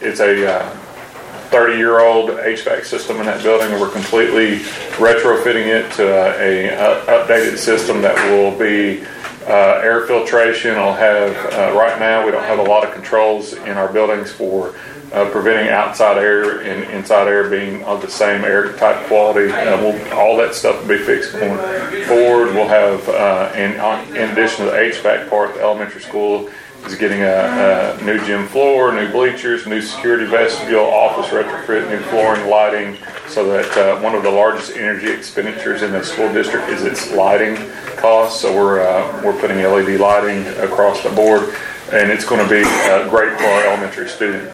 it's a 30-year-old HVAC system in that building. We're completely retrofitting it to a updated system that will be air filtration. It'll have, right now we don't have a lot of controls in our buildings for preventing outside air and inside air being of the same air type quality. All that stuff will be fixed going forward. We'll have, in addition to the HVAC part, the elementary school is getting a new gym floor, new bleachers, new security vestibule, office retrofit, new flooring, lighting, so that one of the largest energy expenditures in the school district is its lighting costs. So we're putting LED lighting across the board, and it's going to be great for our elementary students.